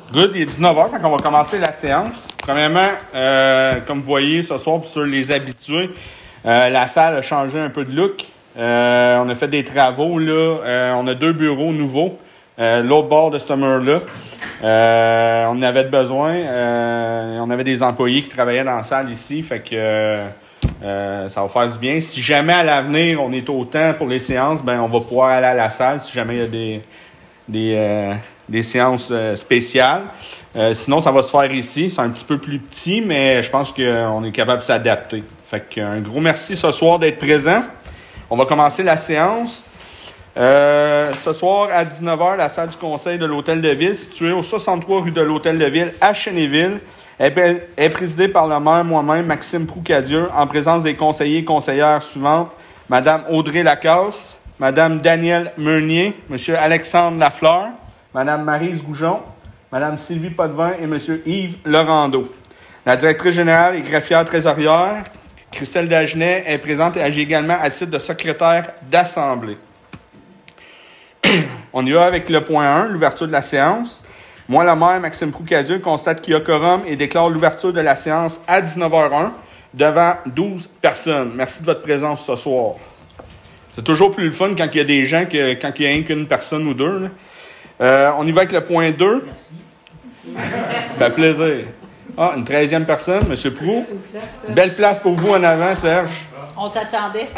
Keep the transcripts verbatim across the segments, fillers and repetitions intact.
Good, il est dix-neuf heures, donc on va commencer la séance. Premièrement, euh, comme vous voyez ce soir, sur les habitués, euh, la salle a changé un peu de look. Euh, on a fait des travaux, là. Euh, on a deux bureaux nouveaux. Euh, l'autre bord de ce mur-là. Euh, on avait besoin. Euh, on avait des employés qui travaillaient dans la salle ici, fait que euh, euh, ça va faire du bien. Si jamais à l'avenir, on est au temps pour les séances, ben on va pouvoir aller à la salle si jamais il y a des... des euh, des séances euh, spéciales. Euh, sinon, ça va se faire ici. C'est un petit peu plus petit, mais je pense qu'on est capable de s'adapter. Fait qu'un gros merci ce soir d'être présent. On va commencer la séance. Euh, ce soir, à dix-neuf heures, la salle du conseil de l'Hôtel de Ville, située au soixante-trois rue de l'Hôtel de Ville, à Chénéville, est, est présidée par le maire moi-même, Maxime Proucadieux, en présence des conseillers et conseillères suivantes, Mme Audrey Lacasse, Mme Danielle Meunier, M. Alexandre Lafleur, Mme Maryse Goujon, Mme Sylvie Potvin et M. Yves Laurando. La directrice générale et greffière trésorière, Christelle Dagenet, est présente et agit également à titre de secrétaire d'Assemblée. On y va avec le point un, l'ouverture de la séance. Moi, le maire, Maxime Proucadieux, constate qu'il y a quorum et déclare l'ouverture de la séance à dix-neuf heures un devant douze personnes. Merci de votre présence ce soir. C'est toujours plus le fun quand il y a des gens que quand il y a rien qu'une personne ou deux, là. Euh, on y va avec le point deux. Merci. Ça fait plaisir. Ah, une treizième personne, M. Proulx. Belle place pour vous en avant, Serge. On t'attendait.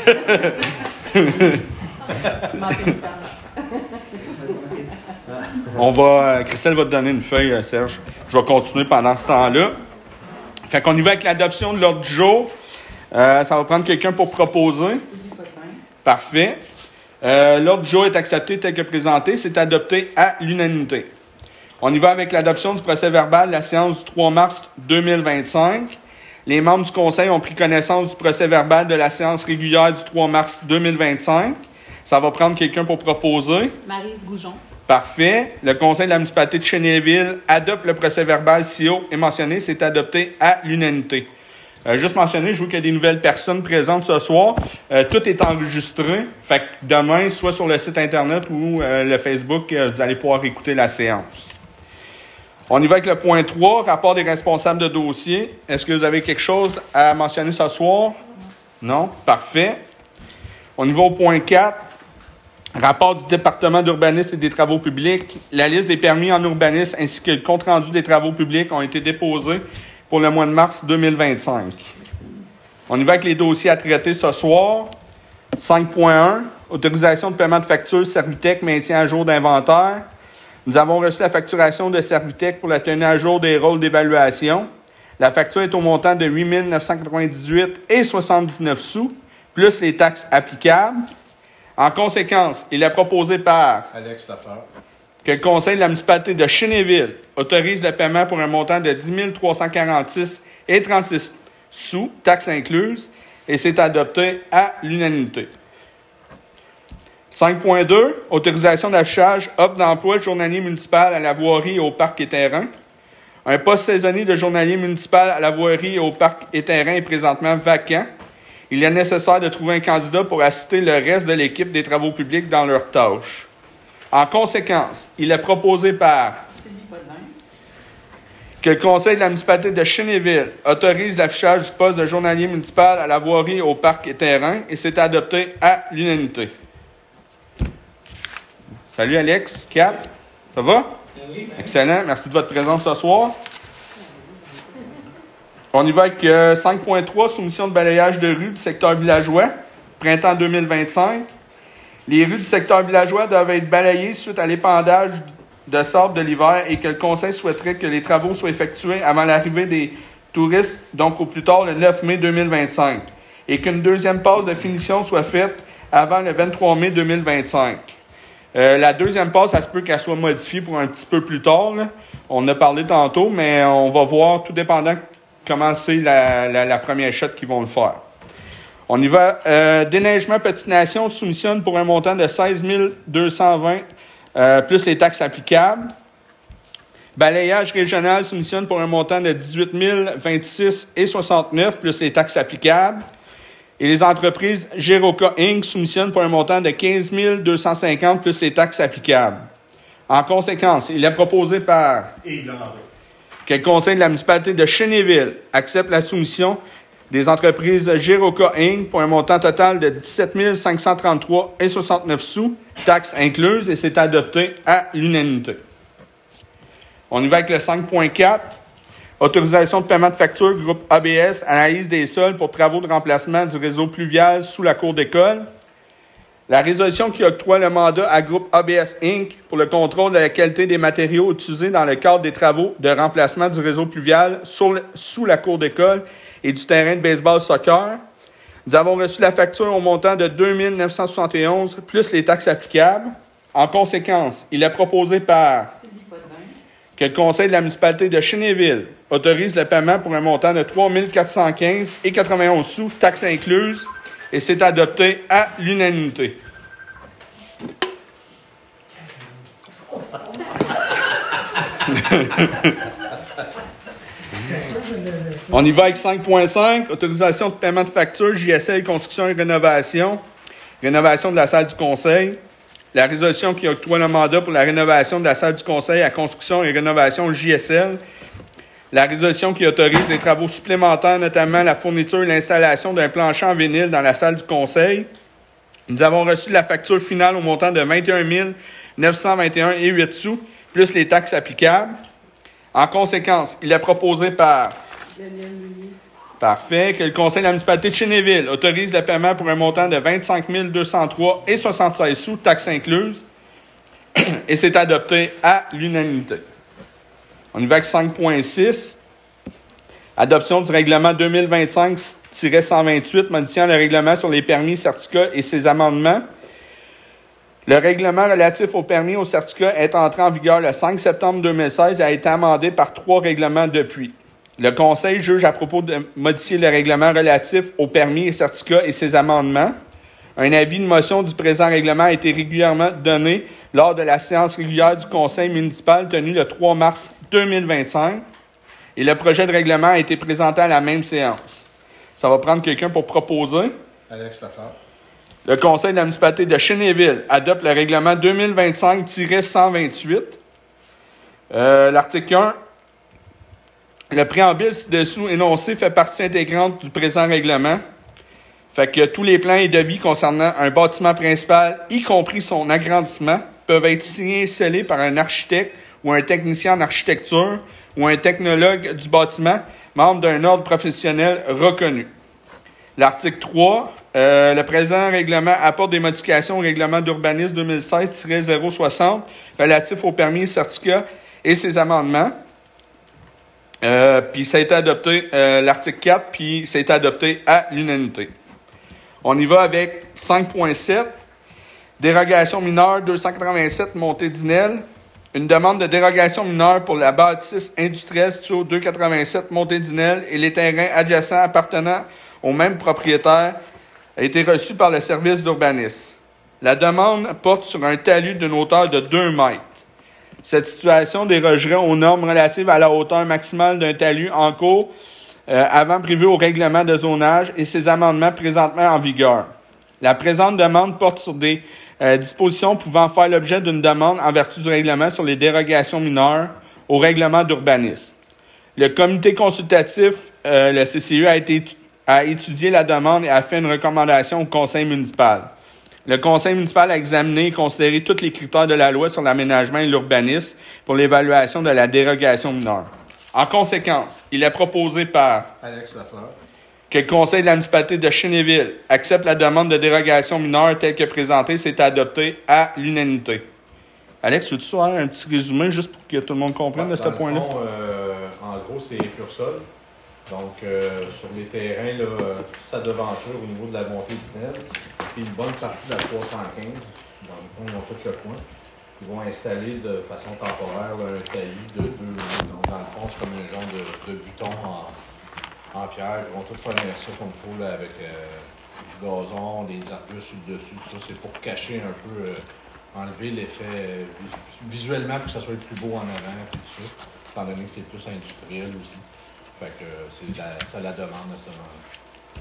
On va, Christelle va te donner une feuille, Serge. Je vais continuer pendant ce temps-là. Fait qu'on y va avec l'adoption de l'ordre du jour. Euh, ça va prendre quelqu'un pour proposer. Parfait. Euh, l'ordre du jour est accepté tel que présenté. C'est adopté à l'unanimité. On y va avec l'adoption du procès-verbal de la séance du trois mars deux mille vingt-cinq. Les membres du conseil ont pris connaissance du procès-verbal de la séance régulière du trois mars deux mille vingt-cinq. Ça va prendre quelqu'un pour proposer. Maryse Goujon. Parfait. Le conseil de la municipalité de Chénéville adopte le procès-verbal si haut est mentionné. C'est adopté à l'unanimité. Euh, juste mentionner, je vois qu'il y a des nouvelles personnes présentes ce soir. Euh, tout est enregistré. Fait que demain, soit sur le site Internet ou euh, le Facebook, euh, vous allez pouvoir écouter la séance. On y va avec le point trois, rapport des responsables de dossier. Est-ce que vous avez quelque chose à mentionner ce soir? Non? Parfait. On y va au point quatre. Rapport du département d'urbanisme et des travaux publics. La liste des permis en urbanisme ainsi que le compte-rendu des travaux publics ont été déposés pour le mois de mars deux mille vingt-cinq. On y va avec les dossiers à traiter ce soir. cinq point un, autorisation de paiement de facture Servitec, maintien à jour d'inventaire. Nous avons reçu la facturation de Servitec pour la tenue à jour des rôles d'évaluation. La facture est au montant de huit mille neuf cent quatre-vingt-dix-huit et soixante-dix-neuf sous, plus les taxes applicables. En conséquence, il est proposé par Alex Lafleur que le conseil de la municipalité de Chénéville autorise le paiement pour un montant de dix mille trois cent quarante-six et trente-six sous, taxes incluses, et c'est adopté à l'unanimité. cinq point deux, autorisation d'affichage, offre d'emploi journalier municipal à la voirie et au parc et terrain. Un poste saisonnier de journalier municipal à la voirie et au parc et terrain est présentement vacant. Il est nécessaire de trouver un candidat pour assister le reste de l'équipe des travaux publics dans leurs tâches. En conséquence, il est proposé par que le conseil de la municipalité de Chénéville autorise l'affichage du poste de journalier municipal à la voirie, au parc et terrain, et c'est adopté à l'unanimité. Salut Alex, Kat, ça va? Oui. Excellent, merci de votre présence ce soir. On y va avec euh, cinq point trois, soumission de balayage de rue du secteur villageois, printemps deux mille vingt-cinq. Les rues du secteur villageois doivent être balayées suite à l'épandage de sable de l'hiver et que le conseil souhaiterait que les travaux soient effectués avant l'arrivée des touristes, donc au plus tard le neuf mai deux mille vingt-cinq, et qu'une deuxième passe de finition soit faite avant le vingt-trois mai deux mille vingt-cinq. Euh, la deuxième passe, ça se peut qu'elle soit modifiée pour un petit peu plus tard, là. On en a parlé tantôt, mais on va voir, tout dépendant comment c'est la, la, la première shot qu'ils vont le faire. On y va. Euh, déneigement Petite Nation soumissionne pour un montant de seize mille deux cent vingt euh, plus les taxes applicables. Balayage régional soumissionne pour un montant de dix-huit mille vingt-six et soixante-neuf plus les taxes applicables. Et les entreprises Géroca Incorporée soumissionnent pour un montant de quinze mille deux cent cinquante plus les taxes applicables. En conséquence, il est proposé par que le conseil de la municipalité de Chénéville accepte la soumission des entreprises Giroca Incorporée pour un montant total de dix-sept mille cinq cent trente-trois virgule soixante-neuf sous, taxes incluses, et c'est adopté à l'unanimité. On y va avec le cinq point quatre. Autorisation de paiement de facture, groupe A B S, analyse des sols pour travaux de remplacement du réseau pluvial sous la cour d'école. La résolution qui octroie le mandat à groupe A B S Incorporée pour le contrôle de la qualité des matériaux utilisés dans le cadre des travaux de remplacement du réseau pluvial sur le, sous la cour d'école et du terrain de baseball soccer. Nous avons reçu la facture au montant de deux mille neuf cent soixante et onze plus les taxes applicables. En conséquence, il est proposé par que le conseil de la municipalité de Chénéville autorise le paiement pour un montant de trois mille quatre cent quinze virgule quatre-vingt-onze sous, taxes incluses, et c'est adopté à l'unanimité. On y va avec cinq point cinq, autorisation de paiement de facture, J S L, construction et rénovation, rénovation de la salle du conseil. La résolution qui octroie le mandat pour la rénovation de la salle du conseil à construction et rénovation J S L. La résolution qui autorise les travaux supplémentaires, notamment la fourniture et l'installation d'un plancher en vinyle dans la salle du conseil. Nous avons reçu la facture finale au montant de vingt et un mille neuf cent vingt et un virgule huit sous, plus les taxes applicables. En conséquence, il est proposé par... Parfait. Que le conseil de la municipalité de Chénéville autorise le paiement pour un montant de vingt-cinq mille deux cent trois virgule soixante-seize sous, taxes incluses, et c'est adopté à l'unanimité. On y va avec cinq point six. Adoption du règlement deux mille vingt-cinq cent vingt-huit modifiant le règlement sur les permis, certificats et ses amendements. Le règlement relatif aux permis et aux certificats est entré en vigueur le cinq septembre deux mille seize et a été amendé par trois règlements depuis. Le Conseil juge à propos de modifier le règlement relatif aux permis et certificats et ses amendements. Un avis de motion du présent règlement a été régulièrement donné lors de la séance régulière du Conseil municipal tenue le trois mars deux mille vingt-cinq et le projet de règlement a été présenté à la même séance. Ça va prendre quelqu'un pour proposer. Alex Lafleur. Le Conseil de la municipalité de Chénéville adopte le règlement deux mille vingt-cinq cent vingt-huit. Euh, l'article un. Le préambule ci-dessous énoncé fait partie intégrante du présent règlement. Fait que tous les plans et devis concernant un bâtiment principal, y compris son agrandissement, peuvent être signés et scellés par un architecte ou un technicien en architecture ou un technologue du bâtiment, membre d'un ordre professionnel reconnu. L'article trois. Euh, le présent règlement apporte des modifications au règlement d'urbanisme deux mille seize zéro soixante relatif aux permis et certificats et ses amendements. Euh, puis ça a été adopté, euh, l'article quatre, puis ça a été adopté à l'unanimité. On y va avec cinq point sept. Dérogation mineure deux cent quatre-vingt-sept Montée-Dinelle. Une demande de dérogation mineure pour la bâtisse industrielle située au deux cent quatre-vingt-sept Montée-Dinelle et les terrains adjacents appartenant au même propriétaire a été reçue par le service d'urbanisme. La demande porte sur un talus d'une hauteur de deux mètres. Cette situation dérogerait aux normes relatives à la hauteur maximale d'un talus en cours euh, avant prévu au règlement de zonage et ses amendements présentement en vigueur. La présente demande porte sur des euh, dispositions pouvant faire l'objet d'une demande en vertu du règlement sur les dérogations mineures au règlement d'urbanisme. Le comité consultatif, euh, le C C E, a, été, a étudié la demande et a fait une recommandation au conseil municipal. Le conseil municipal a examiné et considéré tous les critères de la loi sur l'aménagement et l'urbanisme pour l'évaluation de la dérogation mineure. En conséquence, il est proposé par Alex Lafleur. que le conseil de la municipalité de Chénéville accepte la demande de dérogation mineure telle que présentée, c'est adopté à l'unanimité. Alex, veux-tu faire un petit résumé juste pour que tout le monde comprenne de ce point-là? Fond, euh, en gros, c'est pur sol. Donc, euh, sur les terrains, là, toute sa devanture au niveau de la montée d'Isnelle, puis une bonne partie de la trois cent quinze, dans le fond, ils ont fait le point. Ils vont installer de façon temporaire là, un talus de deux mètres. Donc, dans le fond, c'est comme un genre de, de buton en, en pierre. Ils vont tout faire ça comme il faut là, avec euh, du gazon, des arbustes sur le dessus, tout ça. C'est pour cacher un peu, euh, enlever l'effet euh, visuellement pour que ça soit plus beau en avant, et tout ça, étant donné que c'est plus industriel aussi. Fait que c'est la, c'est la demande à ce moment-là.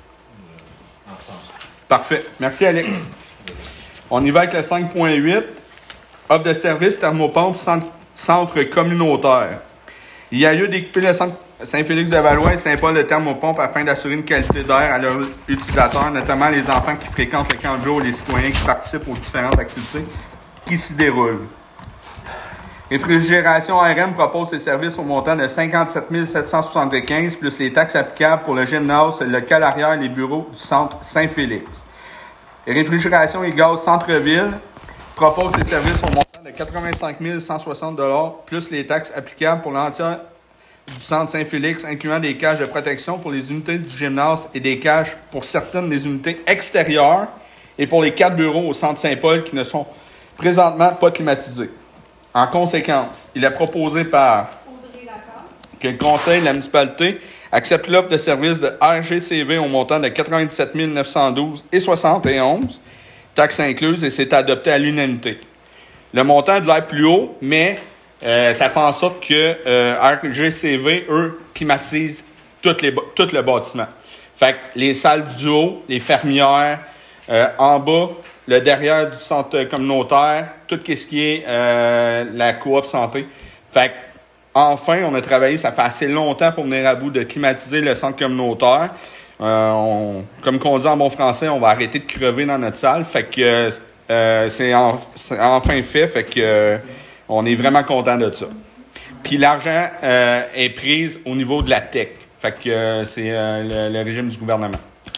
Euh, en ce sens. Parfait. Merci, Alex. On y va avec le cinq point huit. Offre de service thermopompe centre, centre communautaire. Il y a lieu d'équiper le centre Saint-Félix-de-Valois et Saint-Paul de thermopompe afin d'assurer une qualité d'air à leurs utilisateurs, notamment les enfants qui fréquentent le camp de jour et les citoyens qui participent aux différentes activités qui s'y déroulent. Réfrigération A R M propose ses services au montant de cinquante-sept mille sept cent soixante-quinze plus les taxes applicables pour le gymnase, le local arrière et les bureaux du centre Saint-Félix. Réfrigération et gaz Centre-Ville propose ses services au montant de quatre-vingt-cinq mille cent soixante dollars plus les taxes applicables pour l'entière du centre Saint-Félix, incluant des cages de protection pour les unités du gymnase et des cages pour certaines des unités extérieures et pour les quatre bureaux au centre Saint-Paul qui ne sont présentement pas climatisés. En conséquence, il est proposé par que le conseil de la municipalité accepte l'offre de service de R G C V au montant de quatre-vingt-dix-sept mille neuf cent douze et soixante et onze, taxes incluses, et c'est adopté à l'unanimité. Le montant est de l'air plus haut, mais euh, ça fait en sorte que euh, R G C V, eux, climatisent tout, les, tout le bâtiment. Fait que les salles du haut, les fermières, euh, en bas, le derrière du centre communautaire, tout ce qui est euh, la coop santé. Fait que, enfin, on a travaillé, ça fait assez longtemps pour venir à bout de climatiser le centre communautaire. Euh, on, comme qu'on dit en bon français, on va arrêter de crever dans notre salle. Fait que euh, c'est, en, c'est enfin fait. Fait que euh, on est vraiment content de ça. Puis l'argent euh, est pris au niveau de la tech. Fait que euh, c'est euh, le, le régime du gouvernement.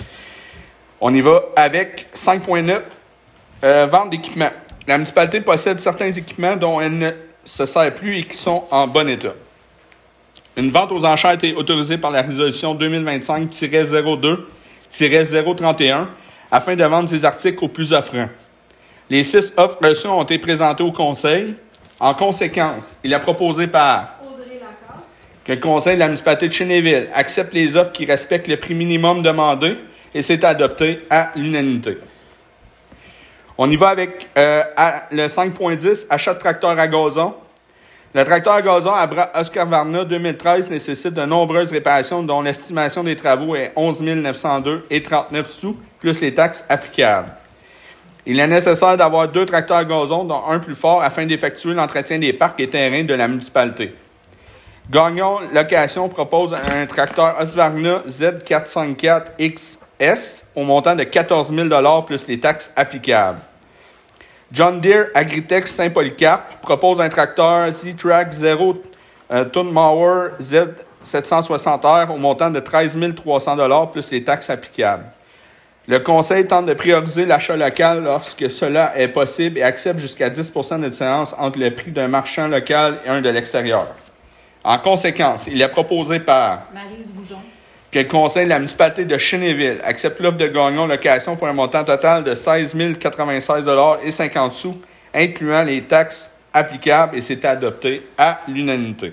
On y va avec cinq point neuf. Euh, vente d'équipements. La municipalité possède certains équipements dont elle ne se sert plus et qui sont en bon état. Une vente aux enchères a été autorisée par la résolution deux mille vingt-cinq zéro deux zéro trente et un afin de vendre ces articles aux plus offrants. Les six offres reçues ont été présentées au conseil. En conséquence, il est proposé par que le conseil de la municipalité de Chénéville accepte les offres qui respectent le prix minimum demandé et c'est adopté à l'unanimité. On y va avec euh, à, le cinq point dix, achat de tracteur à gazon. Le tracteur à gazon à bras Oscar Varna deux mille treize nécessite de nombreuses réparations dont l'estimation des travaux est onze mille neuf cent deux et trente-neuf sous, plus les taxes applicables. Il est nécessaire d'avoir deux tracteurs à gazon, dont un plus fort, afin d'effectuer l'entretien des parcs et terrains de la municipalité. Gagnon Location propose un tracteur Husqvarna Z quatre cent cinquante-quatre X S au montant de quatorze mille dollars plus les taxes applicables. John Deere Agritech Saint-Polycarpe propose un tracteur Z-Track zéro euh, Tonne Mower Z sept cent soixante R au montant de treize mille trois cents dollars plus les taxes applicables. Le conseil tente de prioriser l'achat local lorsque cela est possible et accepte jusqu'à dix pour cent de différence entre le prix d'un marchand local et un de l'extérieur. En conséquence, il est proposé par Maryse Goujon que le conseil de la municipalité de Chénéville accepte l'offre de Gagnon Location pour un montant total de seize mille quatre-vingt-seize dollars et cinquante sous, incluant les taxes applicables, et c'est adopté à l'unanimité.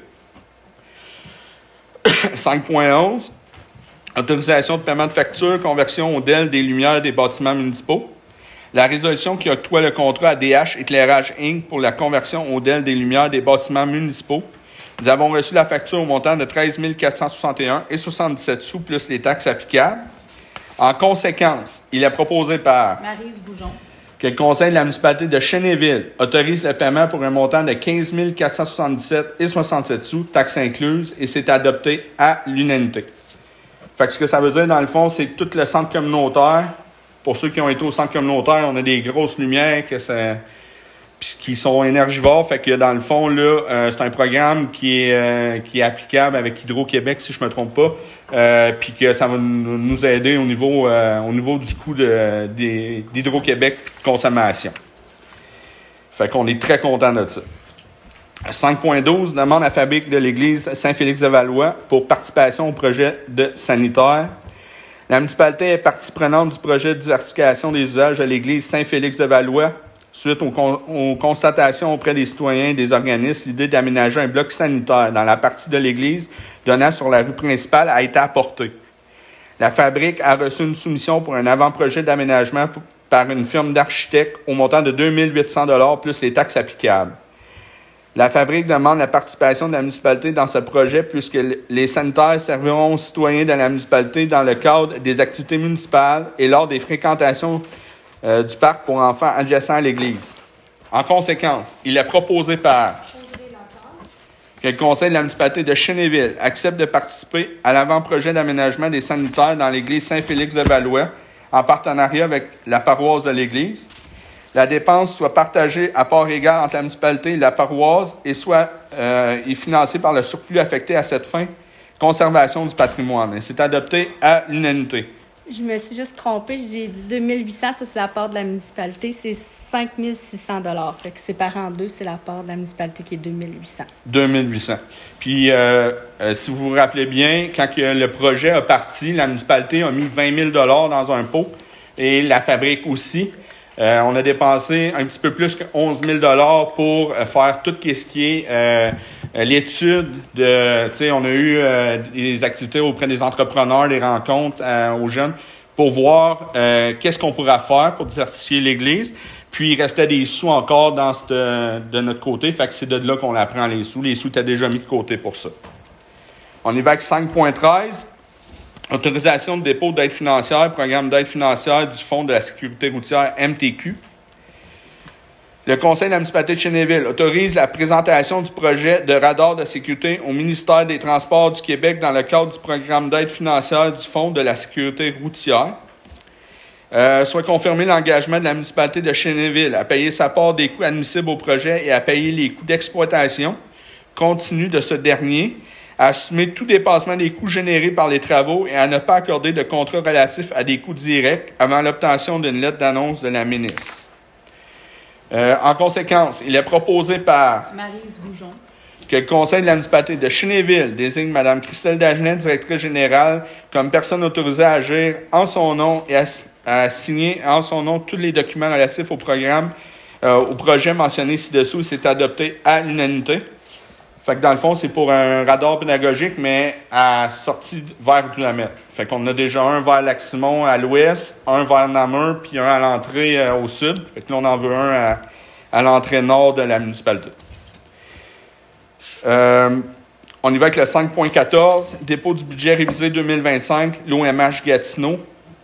cinq point onze. Autorisation de paiement de facture, conversion au D E L des lumières des bâtiments municipaux. La résolution qui octroie le contrat à D H Éclairage Incorporé pour la conversion au D E L des lumières des bâtiments municipaux. Nous avons reçu la facture au montant de treize mille quatre cent soixante et un et soixante-dix-sept sous plus les taxes applicables. En conséquence, il est proposé par Maryse Goujon que le conseil de la municipalité de Chénéville autorise le paiement pour un montant de quinze mille quatre cent soixante-dix-sept et soixante-sept sous, taxes incluses, et c'est adopté à l'unanimité. Fait que ce que ça veut dire, dans le fond, c'est que tout le centre communautaire, pour ceux qui ont été au centre communautaire, on a des grosses lumières que ça, qui sont énergivores. Fait que dans le fond, là, euh, c'est un programme qui est, euh, qui est applicable avec Hydro-Québec, si je me trompe pas, euh, puis que ça va nous, nous aider au niveau, euh, au niveau du coût de, des, d'Hydro-Québec de consommation. Fait qu'on est très content de ça. cinq point douze, demande à Fabrique de l'Église Saint-Félix-de-Valois pour participation au projet de sanitaire. La municipalité est partie prenante du projet de diversification des usages de l'Église Saint-Félix-de-Valois. Suite aux, con- aux constatations auprès des citoyens et des organismes, l'idée d'aménager un bloc sanitaire dans la partie de l'église donnant sur la rue principale a été apportée. La Fabrique a reçu une soumission pour un avant-projet d'aménagement p- par une firme d'architectes au montant de deux mille huit cents dollars plus les taxes applicables. La Fabrique demande la participation de la municipalité dans ce projet puisque les sanitaires serviront aux citoyens de la municipalité dans le cadre des activités municipales et lors des fréquentations Euh, du parc pour enfants adjacent à l'église. En conséquence, il est proposé par que le conseil de la municipalité de Chénéville accepte de participer à l'avant-projet d'aménagement des sanitaires dans l'église Saint-Félix-de-Valois en partenariat avec la paroisse de l'église. La dépense soit partagée à part égale entre la municipalité et la paroisse et soit euh, est financée par le surplus affecté à cette fin, conservation du patrimoine. Et c'est adopté à l'unanimité. Je me suis juste trompée. J'ai dit deux mille huit cents, ça c'est la part de la municipalité. C'est cinq mille six cents dollars. Fait que séparé en deux, c'est la part de la municipalité qui est deux mille huit cents. deux mille huit cents. Puis, euh, euh, si vous vous rappelez bien, quand que le projet a parti, la municipalité a mis vingt mille dollars dans un pot et la fabrique aussi. Euh, on a dépensé un petit peu plus que onze mille dollars pour euh, faire tout ce qui est euh, l'étude de, tu sais, on a eu euh, des activités auprès des entrepreneurs, des rencontres euh, aux jeunes pour voir euh, qu'est-ce qu'on pourra faire pour diversifier l'Église. Puis il restait des sous encore dans cette, de notre côté, fait que c'est de là qu'on apprend les sous. Les sous étaient déjà mis de côté pour ça. On y va avec cinq point treize. Autorisation de dépôt d'aide financière, programme d'aide financière du Fonds de la sécurité routière M T Q. Le Conseil de la municipalité de Chénéville autorise la présentation du projet de radar de sécurité au ministère des Transports du Québec dans le cadre du programme d'aide financière du Fonds de la sécurité routière. Euh, soit confirmé l'engagement de la municipalité de Chénéville à payer sa part des coûts admissibles au projet et à payer les coûts d'exploitation continue de ce dernier, à assumer tout dépassement des coûts générés par les travaux et à ne pas accorder de contrat relatif à des coûts directs avant l'obtention d'une lettre d'annonce de la ministre. Euh, en conséquence, il est proposé par Maryse Goujon que le Conseil de la municipalité de Chénéville désigne Mme Christelle Dagenet, directrice générale, comme personne autorisée à agir en son nom et à, à signer en son nom tous les documents relatifs au programme, euh, au projet mentionné ci-dessous. C'est adopté à l'unanimité. Fait que dans le fond, c'est pour un radar pédagogique, mais à sortie vers Duhamel. Fait qu'on a déjà un vers Lac-Simon à l'ouest, un vers Namur, puis un à l'entrée euh, au sud. Fait que là, on en veut un à, à l'entrée nord de la municipalité. Euh, on y va avec le cinq point quatorze, dépôt du budget révisé deux mille vingt-cinq, l'O M H Gatineau.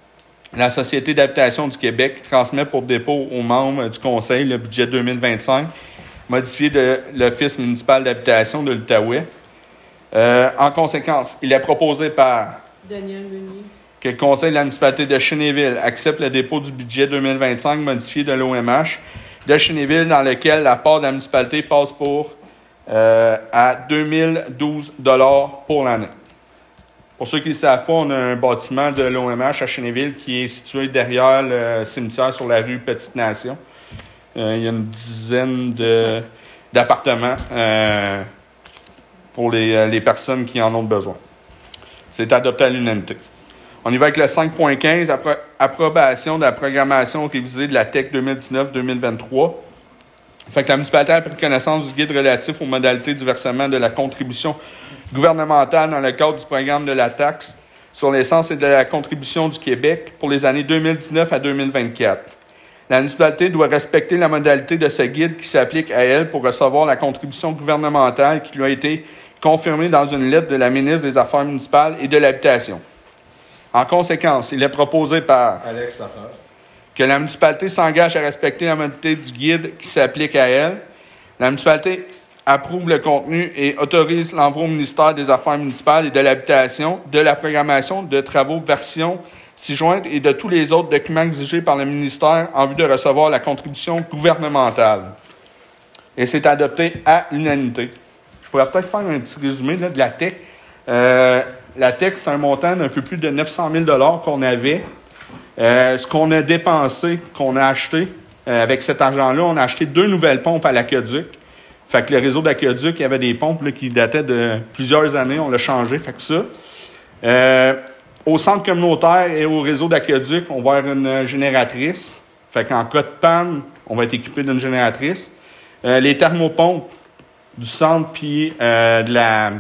La Société d'habitation du Québec transmet pour dépôt aux membres du Conseil le budget deux mille vingt-cinq. Modifié de l'Office municipal d'habitation de l'Outaouais. Euh, en conséquence, il est proposé par Daniel Meunier que le Conseil de la municipalité de Chénéville accepte le dépôt du budget deux mille vingt-cinq modifié de l'O M H de Chénéville dans lequel la part de la municipalité passe pour euh, à deux mille douze dollars pour l'année. Pour ceux qui ne le savent pas, on a un bâtiment de l'O M H à Chénéville qui est situé derrière le cimetière sur la rue Petite-Nation. Euh, il y a une dizaine de, d'appartements euh, pour les, les personnes qui en ont besoin. C'est adopté à l'unanimité. On y va avec le cinq point quinze, appro- approbation de la programmation révisée de la T E C deux mille dix-neuf deux mille vingt-trois. Fait que la municipalité a pris connaissance du guide relatif aux modalités du versement de la contribution gouvernementale dans le cadre du programme de la taxe sur l'essence et de la contribution du Québec pour les années deux mille dix-neuf à deux mille vingt-quatre. La municipalité doit respecter la modalité de ce guide qui s'applique à elle pour recevoir la contribution gouvernementale qui lui a été confirmée dans une lettre de la ministre des Affaires municipales et de l'Habitation. En conséquence, il est proposé par Alex Lafleur. Que la municipalité s'engage à respecter la modalité du guide qui s'applique à elle. La municipalité approuve le contenu et autorise l'envoi au ministère des Affaires municipales et de l'Habitation de la programmation de travaux version ci-jointe et de tous les autres documents exigés par le ministère en vue de recevoir la contribution gouvernementale. Et c'est adopté à l'unanimité. Je pourrais peut-être faire un petit résumé là, de la T E C. Euh, la T E C, c'est un montant d'un peu plus de neuf cent mille dollars qu'on avait. Euh, ce qu'on a dépensé, qu'on a acheté, euh, avec cet argent-là, on a acheté deux nouvelles pompes à l'aqueduc. Fait que le réseau d'aqueduc, il y avait des pompes là, qui dataient de plusieurs années. On l'a changé, fait que ça. Euh, Au centre communautaire et au réseau d'aqueduc, on va avoir une génératrice. Fait qu'en cas de panne, on va être équipé d'une génératrice. Euh, les thermopompes du centre puis euh, de la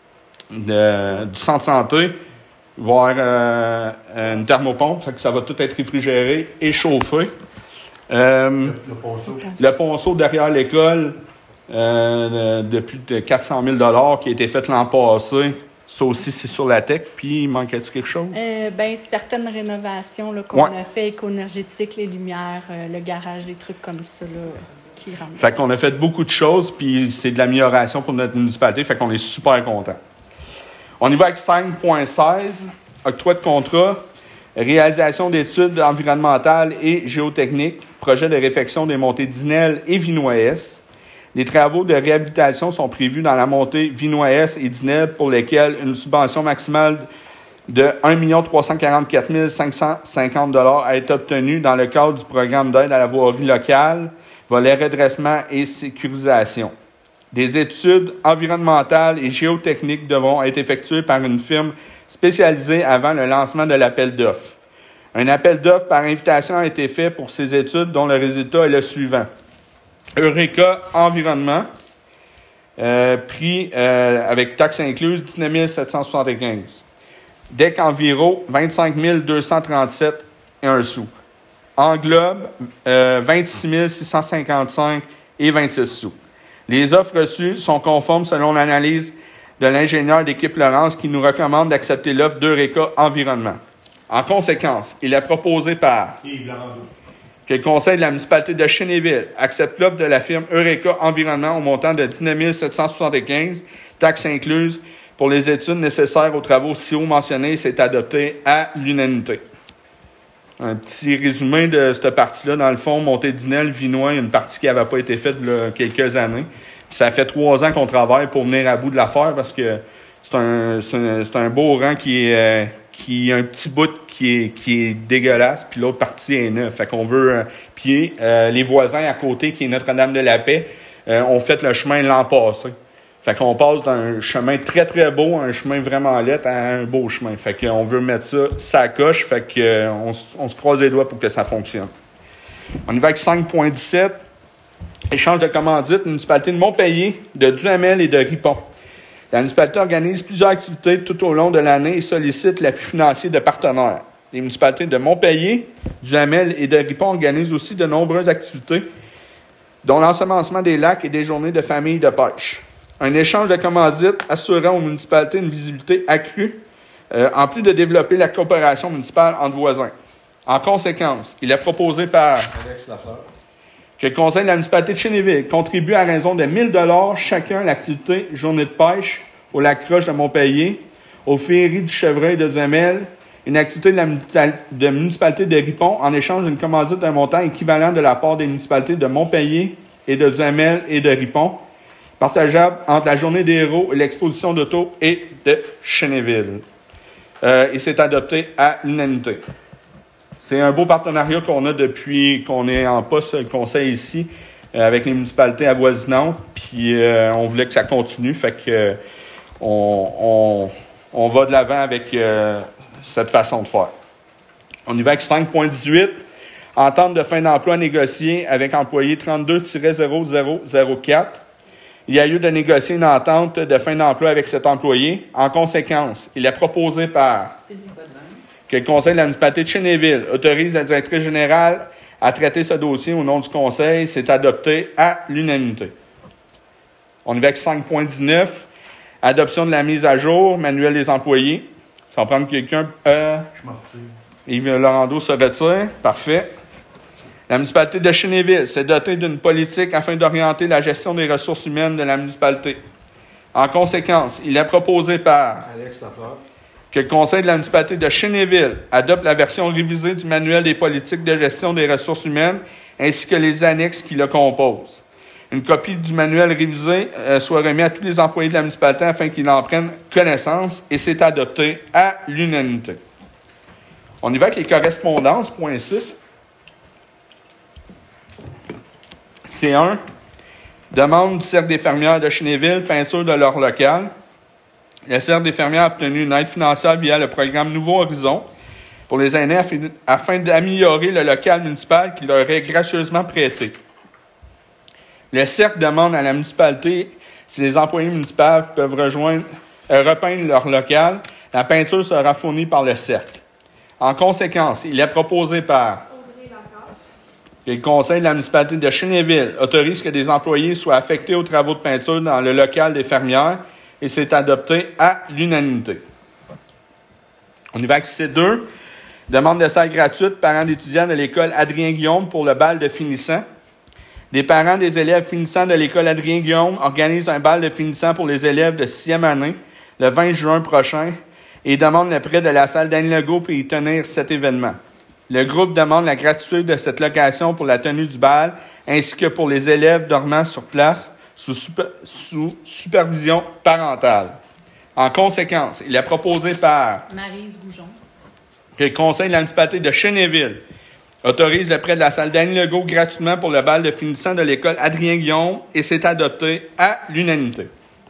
de, du centre santé vont avoir euh, une thermopompe. Fait que ça va tout être réfrigéré et chauffé. Euh, Le, le ponceau. le ponceau derrière l'école, euh, de, de plus de quatre cent mille dollars qui a été fait l'an passé. Ça aussi, c'est sur la T E C. Puis, il manquait-tu quelque chose? Euh, ben, certaines rénovations là, qu'on Ouais. a fait, éco-énergétiques, les lumières, euh, le garage, des trucs comme ça, là, qui rentre. Fait qu'on a fait beaucoup de choses, puis c'est de l'amélioration pour notre municipalité, fait qu'on est super contents. On y va avec cinq point seize, octroi de contrat, réalisation d'études environnementales et géotechniques, projet de réfection des montées d'Inel et Vinoise. Des travaux de réhabilitation sont prévus dans la montée Vinoise et d'Inel pour lesquels une subvention maximale de un million trois cent quarante-quatre mille cinq cent cinquante dollars a été obtenue dans le cadre du programme d'aide à la voirie locale, volet redressement et sécurisation. Des études environnementales et géotechniques devront être effectuées par une firme spécialisée avant le lancement de l'appel d'offres. Un appel d'offres par invitation a été fait pour ces études dont le résultat est le suivant. Eureka Environnement, euh, prix euh, avec taxes incluses, dix-neuf mille sept cent soixante-quinze. D E C Enviro, vingt-cinq mille deux cent trente-sept et un sou. Englobe, euh, vingt-six mille six cent cinquante-cinq et vingt-six sous. Les offres reçues sont conformes selon l'analyse de l'ingénieur d'équipe Laurence qui nous recommande d'accepter l'offre d'Eureka Environnement. En conséquence, il est proposé par que le conseil de la municipalité de Chénéville accepte l'offre de la firme Eureka Environnement au montant de dix-neuf mille sept cent soixante-quinze, taxes incluses, pour les études nécessaires aux travaux ci-haut mentionnés. C'est adopté à l'unanimité. Un petit résumé de cette partie-là. Dans le fond, montée d'Inel, Vinois, une partie qui n'avait pas été faite il y a quelques années. Puis ça fait trois ans qu'on travaille pour venir à bout de l'affaire parce que c'est un, c'est un, c'est un beau rang qui est, euh, qui a un petit bout qui est, qui est dégueulasse, puis l'autre partie est neuve. Fait qu'on veut... Euh, puis euh, les voisins à côté, qui est Notre-Dame-de-la-Paix, euh, ont fait le chemin l'an passé. Fait qu'on passe d'un chemin très, très beau à un chemin vraiment laid à un beau chemin. Fait qu'on veut mettre ça, ça coche. Fait qu'on euh, on se croise les doigts pour que ça fonctionne. On y va avec cinq point dix-sept. Échange de commandite, municipalité de Montpellier, de Duhamel et de Ripon. La municipalité organise plusieurs activités tout au long de l'année et sollicite l'appui financier de partenaires. Les municipalités de Montpellier, Duhamel et de Ripon organisent aussi de nombreuses activités, dont l'ensemencement des lacs et des journées de famille de pêche. Un échange de commandites assurant aux municipalités une visibilité accrue, euh, en plus de développer la coopération municipale entre voisins. En conséquence, il est proposé par Alex Lafleur. Que le conseil de la municipalité de Chénéville contribue à raison de mille dollars chacun à l'activité journée de pêche au lac Roche de Montpellier, aux féeries du Chevreuil de Duhamel, une activité de la de municipalité de Ripon en échange d'une commandite d'un montant équivalent de la part des municipalités de Montpellier et de Duhamel et de Ripon, partageable entre la journée des héros et l'exposition d'auto et de Chénéville. Euh, et c'est adopté à l'unanimité. C'est un beau partenariat qu'on a depuis qu'on est en poste le conseil ici, euh, avec les municipalités avoisinantes. Puis euh, on voulait que ça continue, fait que euh, on, on, on va de l'avant avec euh, cette façon de faire. On y va avec cinq point dix-huit. Entente de fin d'emploi négociée avec employé trente-deux zéro zéro zéro quatre. Il y a eu de négocier une entente de fin d'emploi avec cet employé. En conséquence, il est proposé par que le conseil de la municipalité de Chénéville autorise la directrice générale à traiter ce dossier au nom du conseil. C'est adopté à l'unanimité. On y va avec cinq point dix-neuf. Adoption de la mise à jour, manuel des employés. Sans prendre quelqu'un. Euh, Je m'en retire. Yves Laurando se retire. Parfait. La municipalité de Chénéville s'est dotée d'une politique afin d'orienter la gestion des ressources humaines de la municipalité. En conséquence, il est proposé par Alex Lafleur. que le conseil de la municipalité de Chénéville adopte la version révisée du manuel des politiques de gestion des ressources humaines ainsi que les annexes qui le composent. Une copie du manuel révisé euh, soit remise à tous les employés de la municipalité afin qu'ils en prennent connaissance et c'est adopté à l'unanimité. On y va avec les correspondances, point six. C un. Demande du Cercle des fermières de Chénéville, peinture de leur local. Le Cercle des fermières a obtenu une aide financière via le programme Nouveau Horizon pour les aînés afin, afin d'améliorer le local municipal qui leur est gracieusement prêté. Le Cercle demande à la municipalité si les employés municipaux peuvent rejoindre, euh, repeindre leur local. La peinture sera fournie par le Cercle. En conséquence, il est proposé par que le conseil de la municipalité de Chénéville autorise que des employés soient affectés aux travaux de peinture dans le local des fermières et c'est adopté à l'unanimité. On y va avec C deux. Demande de salle gratuite, parents d'étudiants de l'école Adrien Guillaume pour le bal de finissant. Les parents des élèves finissant de l'école Adrien-Guillaume organisent un bal de finissant pour les élèves de sixième année le vingt juin prochain et demandent le prêt de la salle d'Annie Legault pour y tenir cet événement. Le groupe demande la gratuité de cette location pour la tenue du bal ainsi que pour les élèves dormant sur place sous, super, sous supervision parentale. En conséquence, il est proposé par Maryse Goujon. que le conseil de la municipalité de Chénéville autorise le prêt de la salle d'Annie Legault gratuitement pour le bal de finissant de l'école Adrien-Guillaume et c'est adopté à l'unanimité.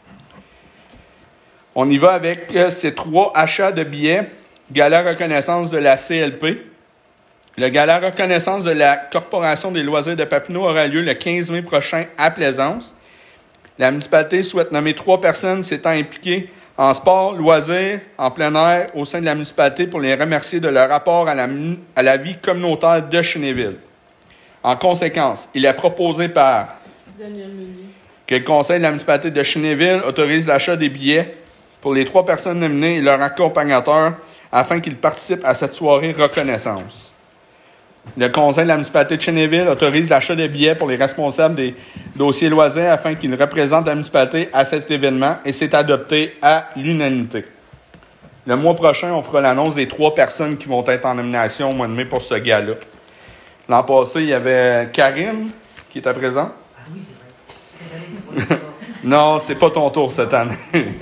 On y va avec euh, ces trois achats de billets. Gala reconnaissance de la C L P. Le gala reconnaissance de la Corporation des loisirs de Papineau aura lieu le quinze mai prochain à Plaisance. La municipalité souhaite nommer trois personnes s'étant impliquées en sport, loisirs, en plein air au sein de la municipalité pour les remercier de leur rapport à la, à la vie communautaire de Chénéville. En conséquence, il est proposé par que le conseil de la municipalité de Chénéville autorise l'achat des billets pour les trois personnes nominées et leurs accompagnateurs afin qu'ils participent à cette soirée reconnaissance. Le conseil de la municipalité de Chénéville autorise l'achat de billets pour les responsables des dossiers loisirs afin qu'ils représentent la municipalité à cet événement et c'est adopté à l'unanimité. Le mois prochain, on fera l'annonce des trois personnes qui vont être en nomination au mois de mai pour ce gala. L'an passé, il y avait Karine qui était présente. Ah oui, c'est vrai. C'est vrai. Non, c'est pas ton tour cette année.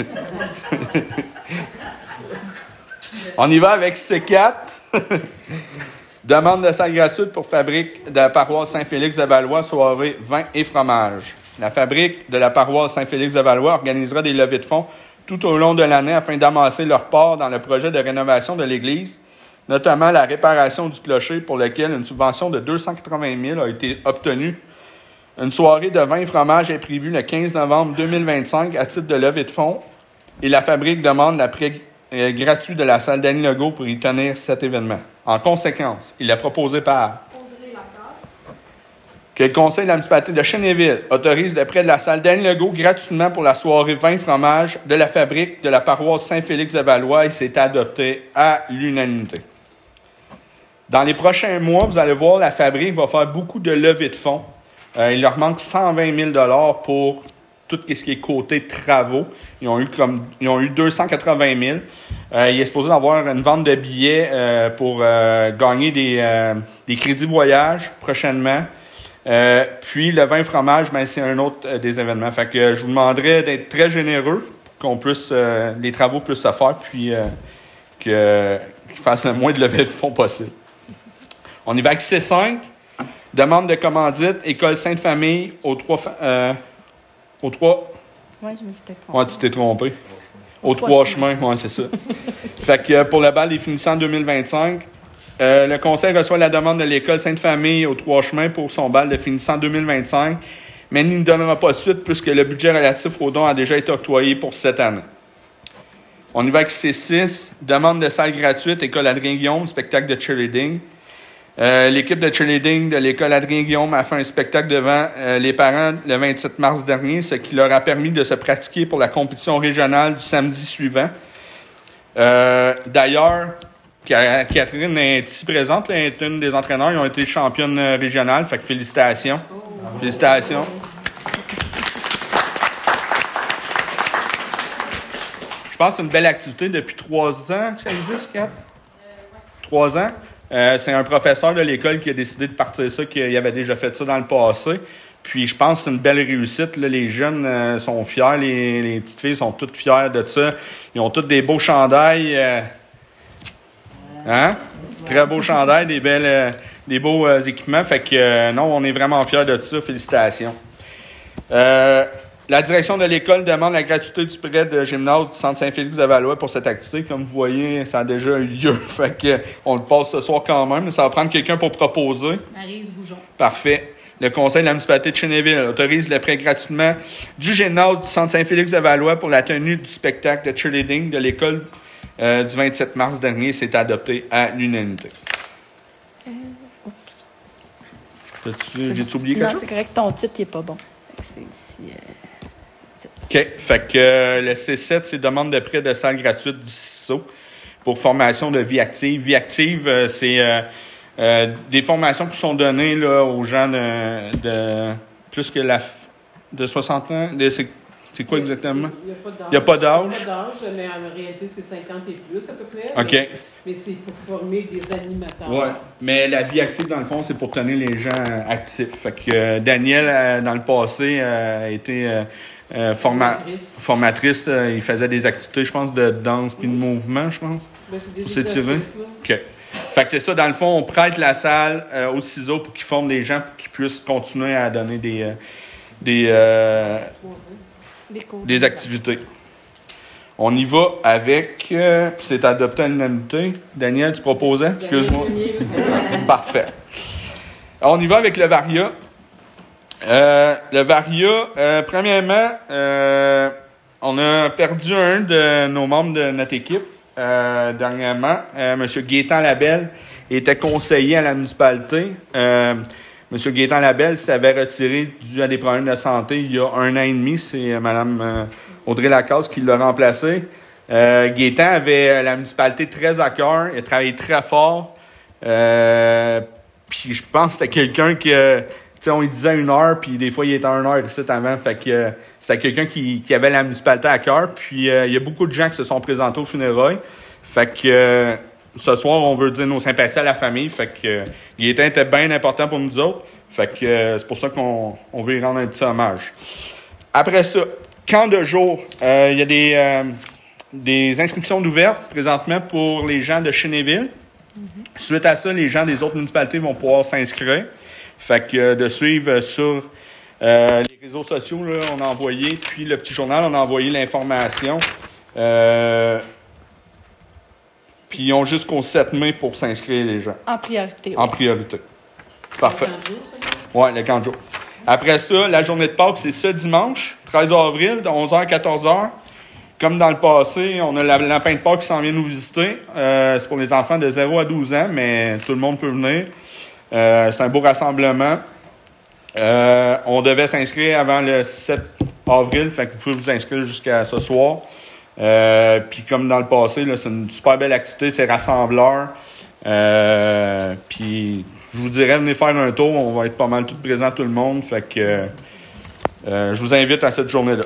On y va avec C quatre. Demande de salle gratuite pour fabrique de la paroisse Saint-Félix de Valois, soirée vin et fromage. La fabrique de la paroisse Saint-Félix de Valois organisera des levées de fonds tout au long de l'année afin d'amasser leur part dans le projet de rénovation de l'église, notamment la réparation du clocher pour lequel une subvention de deux cent quatre-vingt mille a été obtenue. Une soirée de vin et fromage est prévue le quinze novembre deux mille vingt-cinq à titre de levée de fonds et la fabrique demande la pré- euh, gratuit de la salle d'Annie Legault pour y tenir cet événement. En conséquence, il est proposé par que le conseil de la municipalité de Chénéville autorise le prêt de la salle d'Annie Legault gratuitement pour la soirée vin et fromage de la fabrique de la paroisse Saint-Félix de Valois et c'est adopté à l'unanimité. Dans les prochains mois, vous allez voir, la fabrique va faire beaucoup de levées de fonds. Euh, il leur manque cent vingt mille dollars pour tout ce qui est côté travaux. Ils ont eu comme ils ont eu deux cent quatre-vingt mille. Euh, il est supposé avoir une vente de billets euh, pour euh, gagner des, euh, des crédits voyage prochainement. Euh, puis le vin fromage, ben, c'est un autre euh, des événements. Fait que euh, je vous demanderais d'être très généreux pour qu'on puisse euh, les travaux puissent se faire puis euh, que, euh, qu'ils fassent le moins de levée de fonds possible. On y va avec C cinq. Demande de commandite, École Sainte-Famille, aux trois... Euh, aux trois... Oui, je me suis trompé. Ouais, tu t'es trompé. Aux, aux trois, trois chemins, chemins. Oui, c'est ça. Fait que pour le bal des finissants deux mille vingt-cinq, euh, le conseil reçoit la demande de l'École Sainte-Famille aux trois chemins pour son bal de finissants deux mille vingt-cinq, mais il ne donnera pas suite puisque le budget relatif aux dons a déjà été octroyé pour cette année. On y va avec C six, demande de salle gratuite, École Adrien-Guillaume, spectacle de cheerleading. Euh, l'équipe de cheerleading de l'école Adrien-Guillaume a fait un spectacle devant euh, les parents le vingt-sept mars dernier, ce qui leur a permis de se pratiquer pour la compétition régionale du samedi suivant. Euh, d'ailleurs, Catherine est ici présente, elle est une des entraîneurs, ils ont été championnes régionales, fait que félicitations. Oh. Félicitations. Je pense que c'est une belle activité depuis trois ans que ça existe, Kat? Trois ans? Euh, c'est un professeur de l'école qui a décidé de partir ça, qui avait déjà fait ça dans le passé. Puis je pense que c'est une belle réussite. Là. Les jeunes euh, sont fiers, les, les petites filles sont toutes fières de ça. Ils ont toutes des beaux chandails. Euh, hein? Très beaux chandails, des belles, euh, des beaux euh, équipements. Fait que euh, non, on est vraiment fiers de ça. Félicitations. Euh, La direction de l'école demande la gratuité du prêt de gymnase du Centre Saint-Félix de Valois pour cette activité. Comme vous voyez, ça a déjà eu lieu. Fait que on le passe ce soir quand même. Ça va prendre quelqu'un pour proposer. Maryse Goujon. Parfait. Le conseil de la municipalité de Chénéville autorise le prêt gratuitement du gymnase du Centre Saint-Félix de Valois pour la tenue du spectacle de cheerleading de l'école euh, du vingt-sept mars dernier. C'est adopté à l'unanimité. Euh, J'ai-tu oublié quelque non, chose? c'est correct. Ton titre n'est pas bon. C'est ici... Euh... OK. Fait que euh, le C sept, c'est demande de prêt de salle gratuite du C I S O pour formation de vie active. Vie active, euh, c'est euh, euh, des formations qui sont données là, aux gens de, de, plus que la... F... de soixante ans. De... C'est... c'est quoi exactement? Il n'y a pas d'âge. Il n'y a pas d'âge? Il n'y a pas d'âge, mais en réalité, c'est cinquante et plus à peu près. OK. Mais, mais c'est pour former des animateurs. Oui, mais la vie active, dans le fond, c'est pour tenir les gens actifs. Fait que euh, Daniel, euh, dans le passé, euh, a été euh, euh, forma- Formatrice. formatrice. Euh, il faisait des activités, je pense, de danse puis de mouvement, je pense. Ben, c'est des Pour s'étirer. exercices, là. OK. Fait que c'est ça, dans le fond, on prête la salle euh, aux ciseaux pour qu'ils forment des gens pour qu'ils puissent continuer à donner des, euh, des, euh, Des cours. des activités. On y va avec... Euh, puis c'est adopté à l'unanimité. Daniel, tu proposais? Excuse-moi. Daniel Meunier, là, Parfait. On y va avec le Varia. Euh, le Varia, euh, premièrement, euh, on a perdu un de nos membres de notre équipe euh, dernièrement. Euh, M. Gaétan Labelle était conseiller à la municipalité. Euh, M. Gaétan Labelle s'avait retiré dû à des problèmes de santé il y a un an et demi. C'est euh, Mme euh, Audrey Lacasse qui l'a remplacé. Euh, Gaétan avait la municipalité très à cœur. Il a travaillé très fort. Euh, puis je pense que c'était quelqu'un qui... Euh, tu sais, on lui disait une heure, puis des fois, il était à une heure ici avant. Fait que euh, c'était quelqu'un qui, qui avait la municipalité à cœur. Puis euh, il y a beaucoup de gens qui se sont présentés aux funérailles. Fait que euh, ce soir, on veut dire nos sympathies à la famille. Fait que euh, Gaétan était bien important pour nous autres. Fait que euh, c'est pour ça qu'on on veut lui rendre un petit hommage. Après ça, camp de jour. Euh, il y a des, euh, des inscriptions ouvertes présentement pour les gens de Chénéville. Mm-hmm. Suite à ça, les gens des autres municipalités vont pouvoir s'inscrire. Fait que euh, de suivre sur euh, les réseaux sociaux, là, on a envoyé, puis le petit journal, on a envoyé l'information. Euh, puis ils ont jusqu'au sept mai pour s'inscrire, les gens. En priorité. Oui. En priorité. Parfait. cinquante jours, ça? Oui, le camp de jour. Après ça, la journée de Pâques, c'est ce dimanche, treize avril, de onze heures à quatorze heures. Comme dans le passé, on a la lapin de Pâques qui s'en vient nous visiter. Euh, c'est pour les enfants de zéro à douze ans, mais tout le monde peut venir. Euh, c'est un beau rassemblement. Euh, on devait s'inscrire avant le sept avril, fait que vous pouvez vous inscrire jusqu'à ce soir. Euh, puis comme dans le passé, là, c'est une super belle activité, c'est rassembleur. Euh, puis je vous dirais, venez faire un tour, on va être pas mal tout présent, tout le monde. Fait que euh, je vous invite à cette journée-là.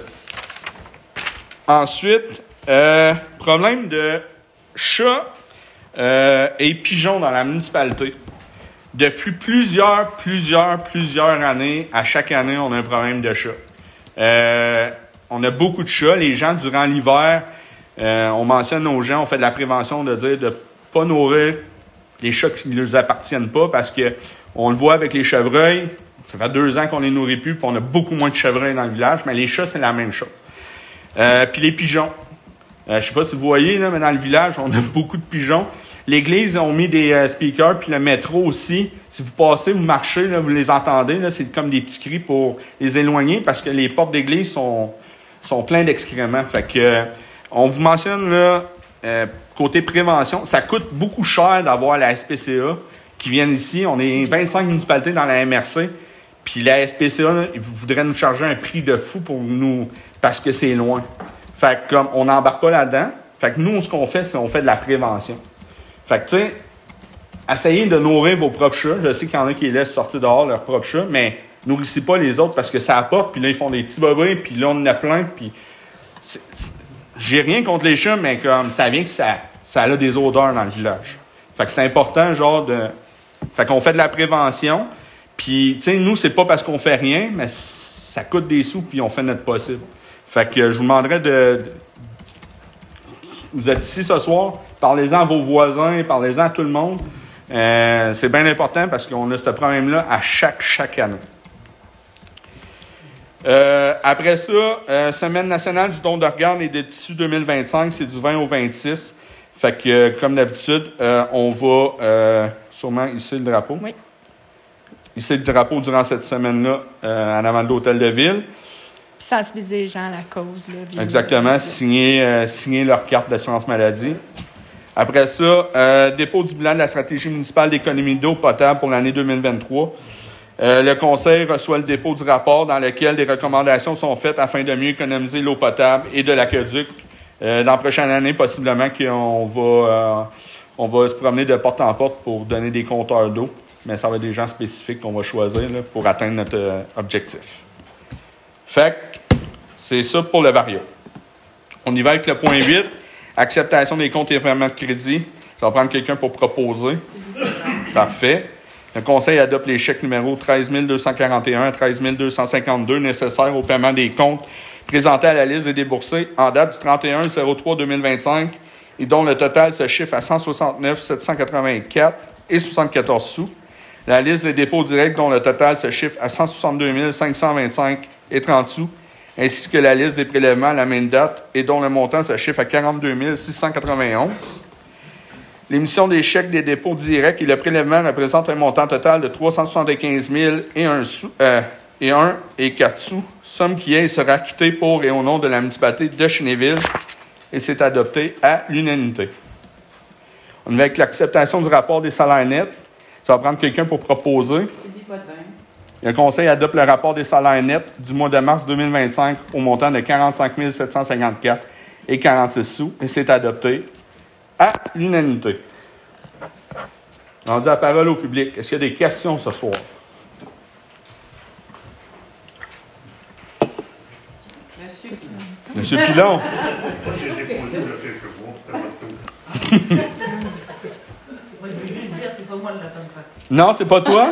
Ensuite, euh, problème de chats euh, et pigeons dans la municipalité. Depuis plusieurs, plusieurs, plusieurs années, à chaque année, on a un problème de chats. Euh, on a beaucoup de chats. Les gens, durant l'hiver, euh, on mentionne aux gens, on fait de la prévention de dire de ne pas nourrir les chats qui ne nous appartiennent pas parce que on le voit avec les chevreuils. Ça fait deux ans qu'on les nourrit plus, puis on a beaucoup moins de chevreuils dans le village, mais les chats, c'est la même chose. Euh, puis les pigeons. Euh, je sais pas si vous voyez, là, mais dans le village, on a beaucoup de pigeons. L'église, ils ont mis des euh, speakers, puis le métro aussi. Si vous passez, vous marchez, là, vous les entendez, là, c'est comme des petits cris pour les éloigner parce que les portes d'église sont, sont pleines d'excréments. Fait que, euh, on vous mentionne, là, euh, côté prévention, ça coûte beaucoup cher d'avoir la S P C A qui viennent ici. On est vingt-cinq municipalités dans la M R C. Puis la S P C A, là, ils voudraient nous charger un prix de fou pour nous, parce que c'est loin. Fait que, comme, on n'embarque pas là-dedans. Fait que nous, ce qu'on fait, c'est qu'on fait de la prévention. Fait que, tu sais, essayez de nourrir vos propres chats. Je sais qu'il y en a qui les laissent sortir dehors, leurs propres chats, mais nourrissez pas les autres parce que ça apporte, puis là, ils font des petits bobins, puis là, on en a plein, puis c'est, c'est, j'ai rien contre les chats, mais comme, ça vient que ça, ça a des odeurs dans le village. Fait que c'est important, genre, de... Fait qu'on fait de la prévention, puis, tu sais, nous, c'est pas parce qu'on fait rien, mais ça coûte des sous, puis on fait notre possible. Fait que je vous demanderais de... de vous êtes ici ce soir, parlez-en à vos voisins, parlez-en à tout le monde. Euh, c'est bien important parce qu'on a ce problème-là à chaque, chaque année. Euh, après ça, euh, Semaine nationale du don d'organes et de tissus deux mille vingt-cinq, c'est du vingt au vingt-six. Fait que, euh, comme d'habitude, euh, on va euh, sûrement hisser le drapeau. Oui. Hisser le drapeau durant cette semaine-là euh, en avant de l'hôtel de ville. Puis sensibiliser les gens à la cause. Là, Exactement. Là. Signer, euh, signer leur carte d'assurance maladie. Après ça, euh, dépôt du bilan de la stratégie municipale d'économie d'eau potable pour l'année deux mille vingt-trois. Euh, le conseil reçoit le dépôt du rapport dans lequel des recommandations sont faites afin de mieux économiser l'eau potable et de l'aqueduc. Euh, dans la prochaine année, possiblement qu'on va, euh, on va se promener de porte en porte pour donner des compteurs d'eau. mais ça va être des gens spécifiques qu'on va choisir là, pour atteindre notre euh, objectif. Fait que c'est ça pour le Varia. On y va avec le point huit, acceptation des comptes et virements de crédit. Ça va prendre quelqu'un pour proposer. Parfait. Le Conseil adopte les chèques numéro treize mille deux cent quarante et un à treize mille deux cent cinquante-deux nécessaires au paiement des comptes présentés à la liste des déboursés en date du trente et un zéro trois deux mille vingt-cinq et dont le total se chiffre à cent soixante-neuf mille sept cent quatre-vingt-quatre et soixante-quatorze sous. La liste des dépôts directs dont le total se chiffre à cent soixante-deux mille cinq cent vingt-cinq et trente sous, ainsi que la liste des prélèvements à la même date et dont le montant se chiffre à quarante-deux mille six cent quatre-vingt-onze. L'émission des chèques des dépôts directs et le prélèvement représentent un montant total de trois cent soixante-quinze mille et un sous, euh, et un et quatre sous, somme qui est sera acquittée pour et au nom de la municipalité de Chénéville et c'est adopté à l'unanimité. On est avec l'acceptation du rapport des salaires nets. Ça va prendre quelqu'un pour proposer. Le Conseil adopte le rapport des salaires nets du mois de mars deux mille vingt-cinq au montant de quarante-cinq mille sept cent cinquante-quatre et quarante-six sous et c'est adopté à l'unanimité. On dit la parole au public. Est-ce qu'il y a des questions ce soir? Monsieur Pilon. Monsieur Pilon. J'ai déposé le quelques mois, c'était pas tout. Moi, je veux juste dire, c'est pas moi le lapin de Pâques. Non, c'est pas toi?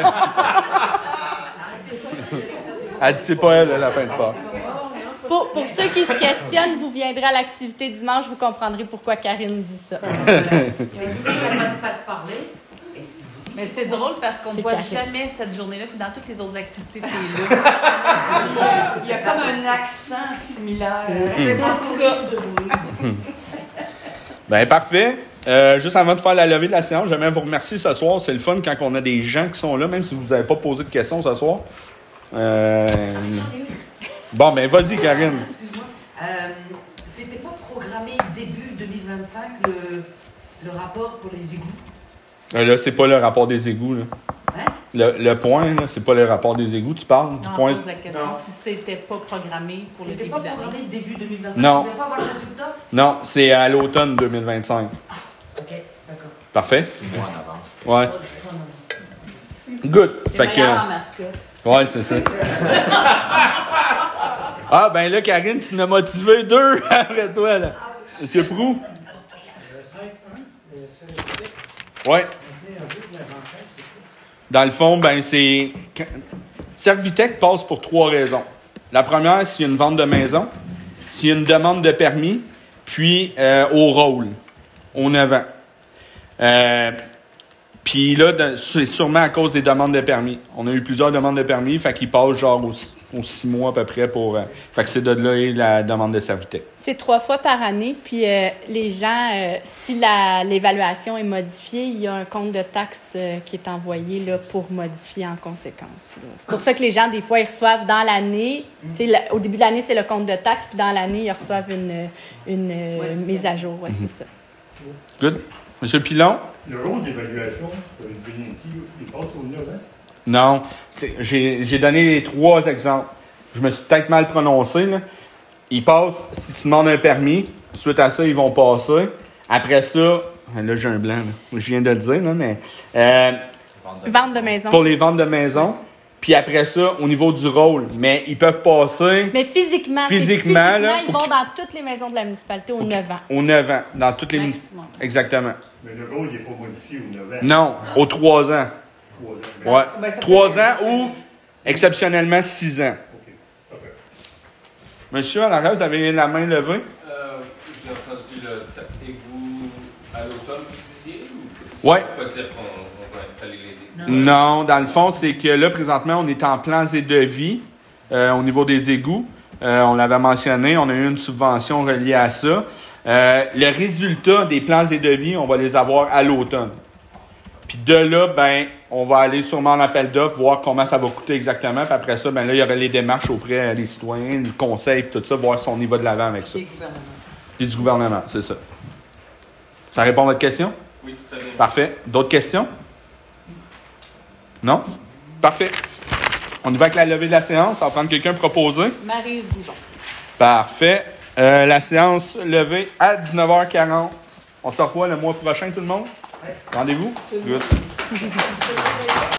Elle dit c'est pas elle, le lapin de Pâques. Pour, pour ceux qui se questionnent, vous viendrez à l'activité dimanche, vous comprendrez pourquoi Karine dit ça. Il y a pas de parler. Mais c'est drôle parce qu'on ne C'est voit carré. jamais cette journée-là, puis dans toutes les autres activités, t'es là. Il y a comme un accent similaire. En tout cas, Bien, parfait. Euh, juste avant de faire la levée de la séance, j'aimerais vous remercier ce soir. C'est le fun quand on a des gens qui sont là, même si vous n'avez pas posé de questions ce soir. Euh... Bon, ben vas-y, Karine. Excuse-moi. Euh, C'était pas programmé début deux mille vingt-cinq le, le rapport pour les égouts? Euh, là, c'est pas le rapport des égouts. Là. Hein? Le, le point, là, c'est pas le rapport des égouts. Tu parles du on point. pose la question Non. si c'était pas programmé pour le C'était début pas d'année. programmé début deux mille vingt-cinq? Non. Vous ne pouvez pas avoir le résultat? Non, c'est à l'automne deux mille vingt-cinq. OK, d'accord. Parfait? Six mois en avance. Ouais. Oh, je prends un- Good. C'est Fait que. meilleur en mascotte. Ouais, c'est ça. Ah, ben là, Karine, tu m'as motivé deux après toi, là. Monsieur Proux? Ouais. Dans le fond, ben c'est... Servitec passe pour trois raisons. La première, s'il y a une vente de maison, s'il y a une demande de permis, puis euh, au rôle, au neuf ans. Euh, Puis là, de- c'est sûrement à cause des demandes de permis. On a eu plusieurs demandes de permis, fait qu'ils passent genre aux, aux six mois à peu près pour... Euh, fait que c'est de là et la demande de Servitec. C'est trois fois par année, puis euh, les gens, euh, si la, l'évaluation est modifiée, il y a un compte de taxes euh, qui est envoyé là, pour modifier en conséquence. là. C'est pour ça que les gens, des fois, ils reçoivent dans l'année, tu sais, le- au début de l'année, c'est le compte de taxes, puis dans l'année, ils reçoivent une, une euh, Modification. mise à jour. Ouais, c'est ça. Good. Monsieur Pilon? Le rôle d'évaluation, pour une pénalité, il passe au neuf ans. Non. C'est- J'ai, j'ai donné les trois exemples. Je me suis peut-être mal prononcé, là. Ils passent, si tu demandes un permis, suite à ça, ils vont passer. Après ça, là, j'ai un blanc, là. Je viens de le dire, là, mais... Euh, Vente de maison. pour les ventes de maison. Puis après ça, au niveau du rôle. Mais ils peuvent passer Mais physiquement, c'est- Physiquement, là, ils faut vont qu'ils- dans toutes les maisons de la municipalité aux neuf ans. aux neuf ans, dans toutes les... Maximum. Exactement. Mais le rôle n'est pas modifié au neuf ans. Non, aux trois ans. Trois ans. Ouais. Ben, ça peut Trois être ans ou exceptionnel. exceptionnellement six ans. OK. Parfait. Monsieur, à l'arrière, vous avez la main levée? Euh, j'ai entendu le ta- égout à l'automne, vous disiez? Ou Ouais. ça veut pas dire qu'on on va installer les égouts? Non, dans le fond, c'est que là, présentement, on est en plans et devis euh, au niveau des égouts. Euh, on l'avait mentionné, on a eu une subvention reliée à ça. Euh, le résultat des plans et devis, on va les avoir à l'automne. Puis de là, ben, on va aller sûrement en appel d'offres, voir comment ça va coûter exactement. Puis après ça, ben là, il y aurait les démarches auprès des citoyens, le conseil, puis tout ça, voir si on y va de l'avant avec ça. Et gouvernement. Puis du gouvernement, c'est ça. Ça répond à votre question? Oui, très bien. Parfait. D'autres questions? Non? Parfait. On y va avec la levée de la séance. On va prendre quelqu'un proposé. Maryse Goujon. Parfait. Euh, la séance levée à dix-neuf heures quarante. On se revoit le mois prochain, tout le monde? Parfait. Rendez-vous? Good.